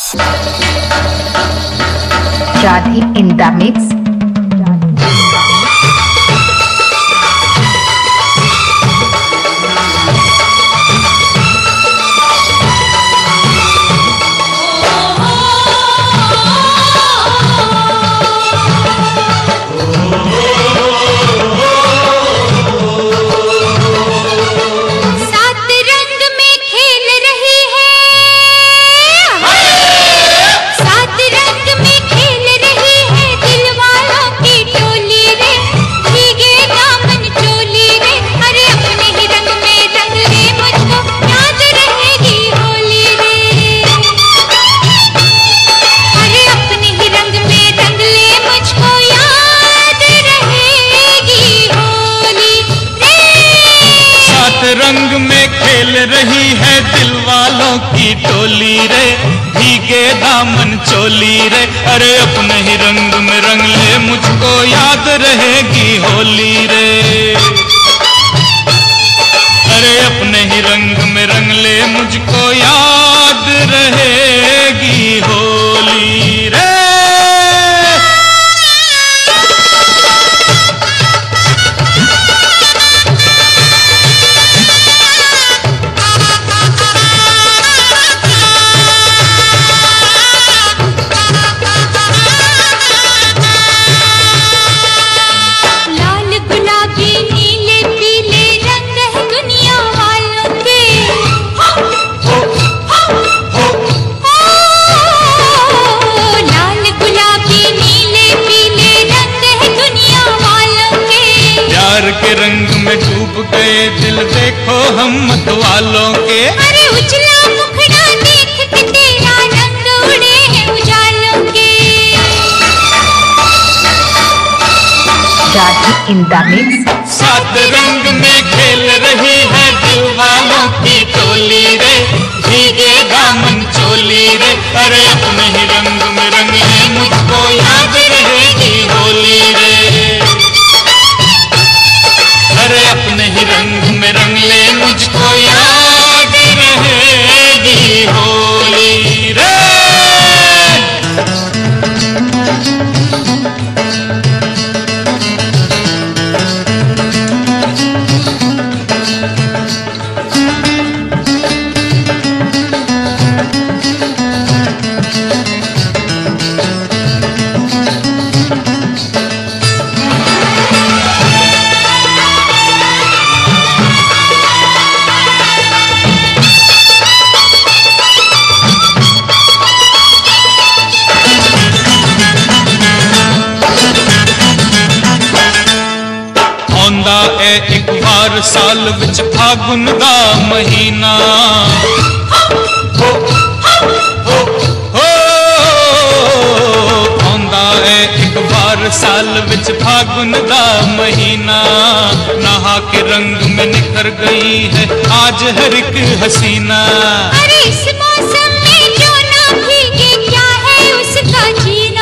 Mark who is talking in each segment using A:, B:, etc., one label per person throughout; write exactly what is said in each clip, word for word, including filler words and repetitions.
A: Radhi in the mix.
B: रंग में खेल रही है दिल वालों की टोली रे, भीगे दामन चोली रे। अरे अपने ही रंग में रंग ले, मुझको याद रहेगी होली रे। अरे अपने ही रंग में रंग ले, मुझको याद रहेगी होली रे। के रंग में डूब गए दिल, देखो हम मतवालों के।
C: अरे उजला मुखड़ा देख के तेरा रंग उड़े हैं उजालों के।
A: Radhi in the mix.
B: सात रंग में खेल रही है दिल वालों की टोली रे, भीगे दामन चोली रे। अरे अपने ही रंग में रंग ले, मुझको याद रहेगी होली रे। अरे अपने ही रंग में रंग ले, मुझको याद रहेगी होली रे। एक बार साल विच फागुन दा महीना, हो हो हो आंदा है एक बार साल विच फागुन दा महीना। नहा के रंग में निखर गई है आज हर एक हसीना।
C: अरे इस मौसम में जो ना भीगे, क्या है उसका जीना।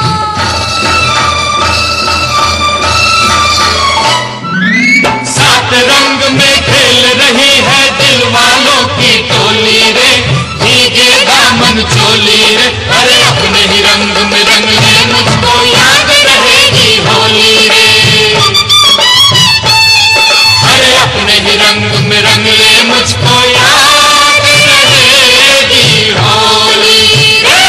B: रंग में खेल रही है दिल वालों की टोली रे, भीगे दामन चोली रे। अरे अपने ही रंग में रंग ले, मुझको याद रहेगी होली रे। अरे अपने ही रंग में रंग ले, मुझको याद रहेगी होली रे।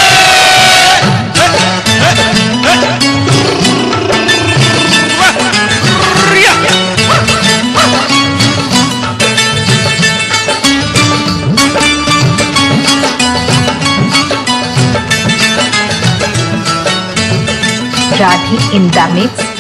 A: Radhi in the mix.